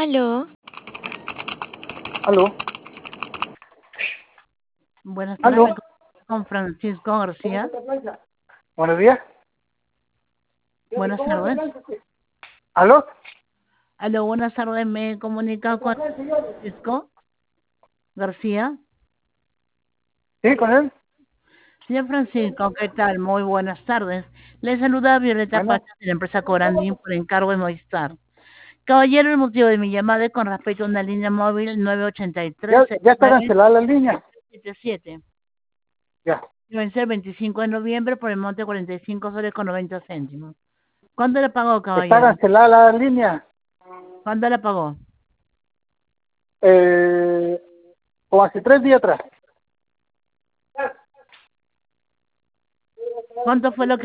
Aló, Aló, Buenas tardes, aló. me comunico con Francisco García. Buenos días. Buenas tardes. Aló. Aló, buenas tardes, me he comunicado con Francisco García. Sí, con él. Señor Francisco, ¿qué tal? Muy buenas tardes. Le saluda Violeta Bueno, Pacha de la empresa Corandín por encargo de Movistar. Caballero, el motivo de mi llamada es con respecto a una línea móvil ya está cancelada la línea. 983-7977. Ya. Vence el 25 de noviembre por el monte 45 soles con 90 céntimos. ¿Cuándo la pagó, Está caballero? cancelada la línea. ¿Cuándo la pagó? Como hace 3 días atrás. ¿Cuánto fue lo que